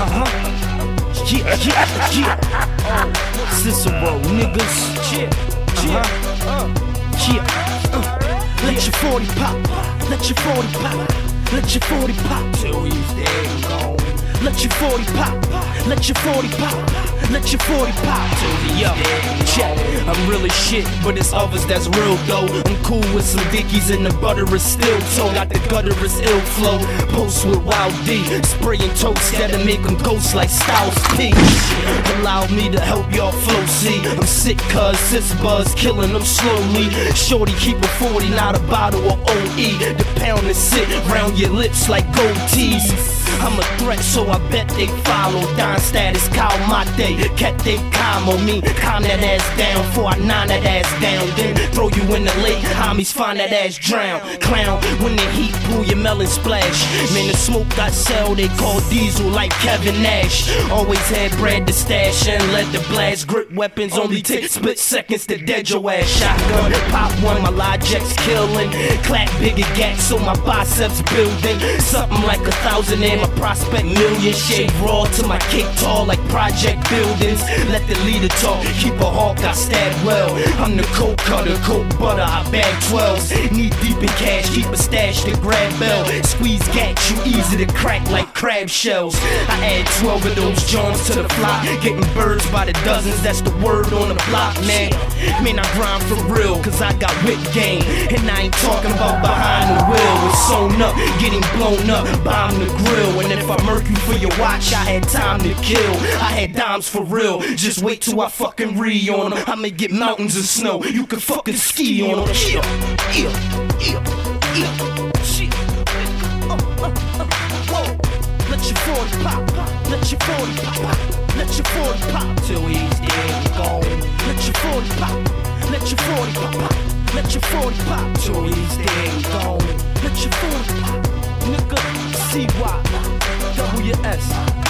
Cicero, niggas. Let your 40 pop. Let your 40 pop. Let your 40 pop till he's dead and gone. Let your 40 pop. Let your 40 pop. Let your 40 pop till he's dead and gone. I'm really shit, but it's others that's real though. I'm cool with some dickies and the butter is still told. Got the gutter is ill flow. Post with Wild D, spraying toast that'll make them ghost like Styles P. Allow me to help y'all flow, see. I'm sick cause sis buzz killing them slowly. Shorty keep a 40, not a bottle of OE. The pound is sit round your lips like gold tees. I'm a threat, so I bet they follow. Don status, Kyle Mate, cat they calm on me. Calm that ass down, before I nine that ass down. Then throw you in the lake, homies find that ass drown. Clown, when the heat pull your melon splash. Man, the smoke got sell, they call diesel like Kevin Nash. Always had bread to stash and let the blast. Grip weapons only take split seconds to dead your ass. Shotgun, pop one, my logics killing. Clap bigger gat, so my biceps building. Something like 1,000 in my prospect million. Shade raw to my cake tall like project buildings. Let the leader talk, keep a hawk, I stab well. I'm the coke cutter, coke butter, I bag 12s. Knee deep in cash, keep a stash to grab bell. Squeeze gat, you easy to crack like crab shells. I add 12 of those Johns to the flock. Getting birds by the dozens, that's the word on the block, man. Man, I grind for real, cause I got whip game. And I ain't talking about behind the wheel. It's sewn up, getting blown up, bomb the grill. And if I murk you for your watch, I had time to kill. I had dimes for real, just wait till I fucking re on them. I'ma get mountains of snow, you can fucking ski on them. Shit. Let your 40 pop, let your 40 pop, let your 40 pop till he's dead and gone. Let your 40 pop, let your 40 pop, let your 40 pop till he's dead and gone. Let your 40 pop, nigga, CY, WS.